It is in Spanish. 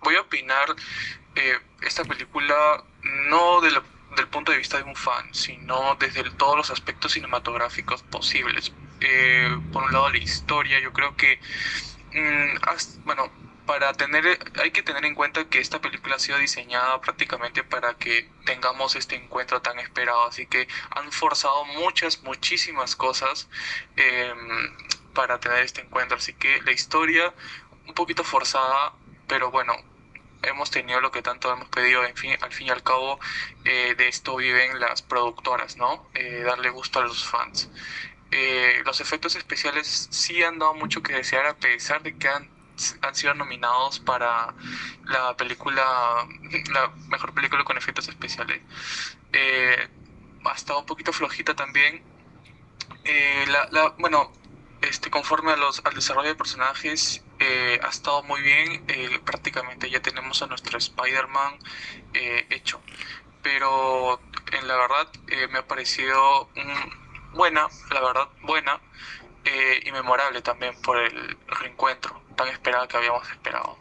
voy a opinar esta película no del punto de vista de un fan, sino desde todos los aspectos cinematográficos posibles. Por un lado, la historia, yo creo que bueno, hay que tener en cuenta que esta película ha sido diseñada prácticamente para que tengamos este encuentro tan esperado, así que han forzado muchísimas cosas eh, para tener este encuentro, así que la historia un poquito forzada, pero bueno, hemos tenido lo que tanto hemos pedido, en fin, al fin y al cabo, de esto viven las productoras, ¿no? Darle gusto a los fans. Los efectos especiales sí han dado mucho que desear a pesar de que han sido nominados para la película, la mejor película con efectos especiales. Eh, Ha estado un poquito flojita también. Bueno, conforme al desarrollo de personajes, ha estado muy bien. Prácticamente ya tenemos a nuestro Spider-Man hecho. Pero en la verdad me ha parecido buena, la verdad, buena y memorable también por el reencuentro tan esperado que habíamos esperado.